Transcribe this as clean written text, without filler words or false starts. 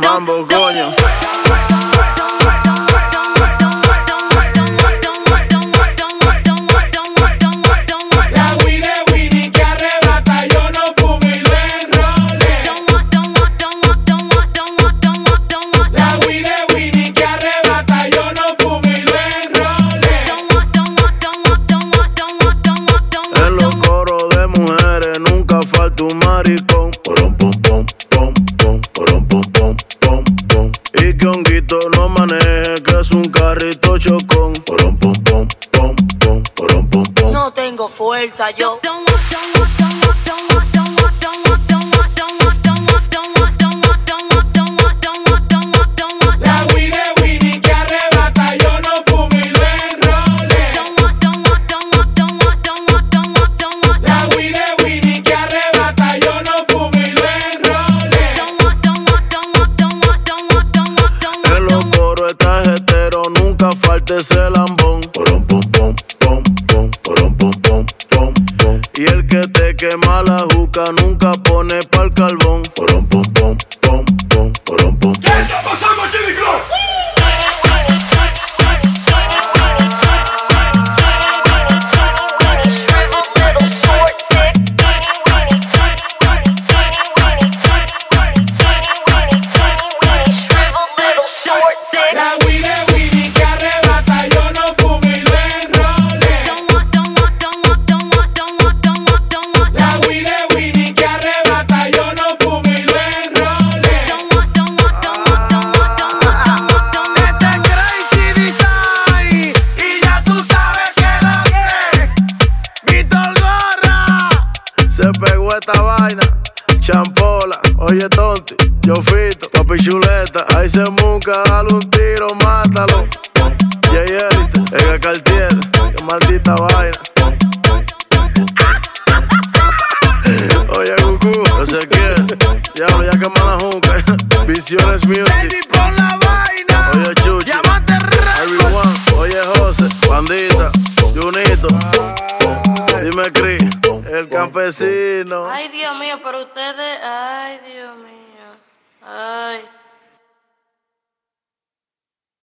mambo, coño. La Wii de Winnie que arrebata, yo no fumo y lo enrolé. La Wii de Winnie que arrebata, yo no fumo y lo enrolé. En los coros de mujeres nunca falta un maricón. Porom, pom, pom, pom, pom, porom, pom, pom, pom, pom. Y que honguito no maneje, que es un carrito chocón. Porom, pom, pom, pom, pom, porom, pom, pom. No tengo fuerza yo. La Wii de Winnie que arrebata, yo no fumo y lo enrolé. La Wii de Winnie que arrebata, yo no fumo y lo enrolé. En los coros estás hetero, nunca falta ese lambón. Porom, pom, pom, pom, pom, porom, pom, pom, pom, pom. Y el que te quema la juca nunca pone pa'l carbón. Porom, pom, pom, pom, pom, porom, pom, pom. La Wii de Winnie que arrebata, yo no fumo y lo enrolé. La Wii de Winnie que arrebata, yo no fumo y lo enrolé. Este es Crazy Design y ya tú sabes que lo que Víctor Gorra. Se pegó esta vaina, champola, oye tonti, yo fito, papi chuleta, ahí se muca, dale un tiro, mátalo. Jay Elite, Ega Cartier, qué maldita vaina. Oye Cucú, no sé quién, ya quema la juca. Visiones Music, Baby, pon la vaina. oye Chuchi, Llámate Everyone, oye José, Bandita, Junito, dime Cris, el campesino. Ay, Dios mío, pero ustedes, ay, Dios mío, ay.